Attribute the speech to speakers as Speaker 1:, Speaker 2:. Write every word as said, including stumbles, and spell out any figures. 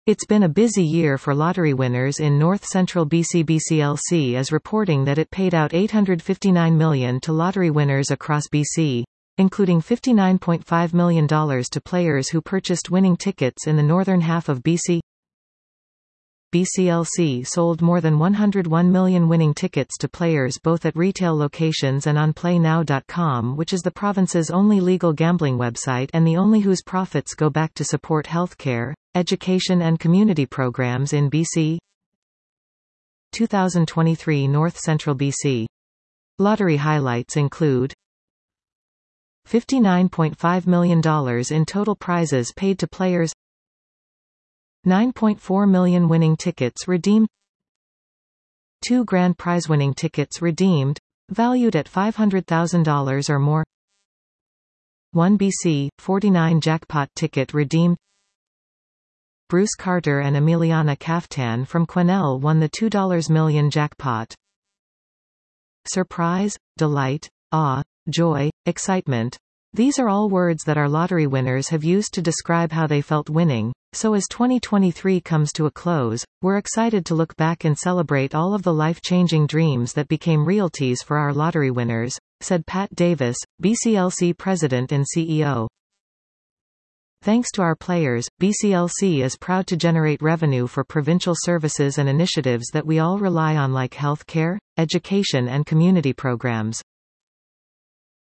Speaker 1: It's been a busy year for lottery winners in North Central B C. B C L C is reporting that it paid out eight hundred fifty-nine million dollars to lottery winners across B C, including fifty-nine point five million dollars to players who purchased winning tickets in the northern half of B C. B C L C sold more than one hundred one million winning tickets to players both at retail locations and on play now dot com, which is the province's only legal gambling website and the only whose profits go back to support healthcare, education and community programs in B C. twenty twenty-three North Central B C. Lottery highlights include fifty-nine point five million dollars in total prizes paid to players, nine point four million winning tickets redeemed, two grand prize winning tickets redeemed, valued at five hundred thousand dollars or more, one B C forty-nine jackpot ticket redeemed. Bruce Carter and Emiliana Kaftan from Quesnel won the two million dollars jackpot. Surprise, delight, awe, joy, excitement. These are all words that our lottery winners have used to describe how they felt winning. So as twenty twenty-three comes to a close, we're excited to look back and celebrate all of the life-changing dreams that became realties for our lottery winners, said Pat Davis, B C L C President and C E O. Thanks to our players, B C L C is proud to generate revenue for provincial services and initiatives that we all rely on like healthcare, education and community programs.